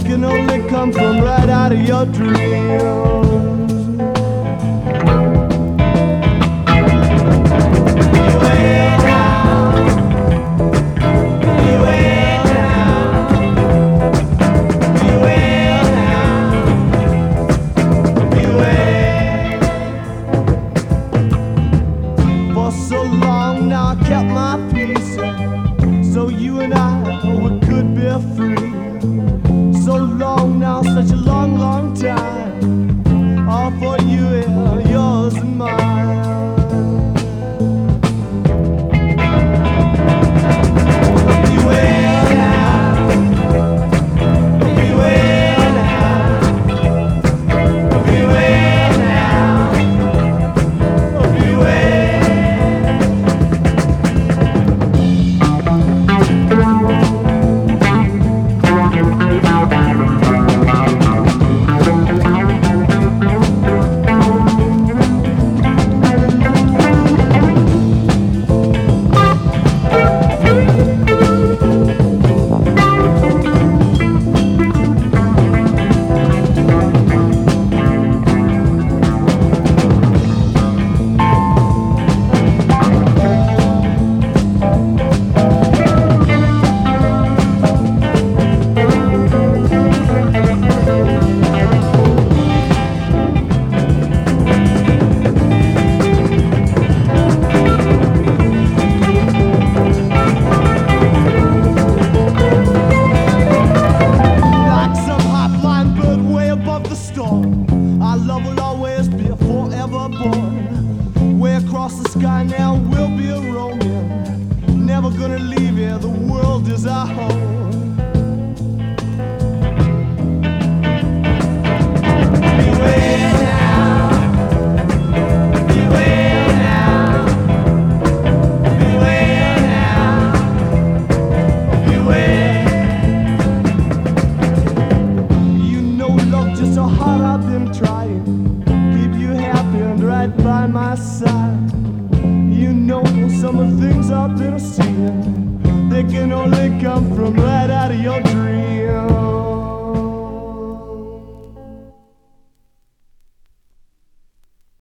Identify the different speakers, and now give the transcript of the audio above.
Speaker 1: can only come from right out of your dreams. For so long now I kept my peace, so you and I, we could be free. So long now, such a long, long time, all for you and yours and mine. Beware now, beware now, beware now, beware. Our love will always be forever born. Way across the sky now we'll be a roaming. Never gonna leave here, the world is our home. Beware now, beware now, beware now, beware. You know love just so hard I've been trying. Keep you happy and right by my side. You know some of the things I've been seeing, they can only come from life.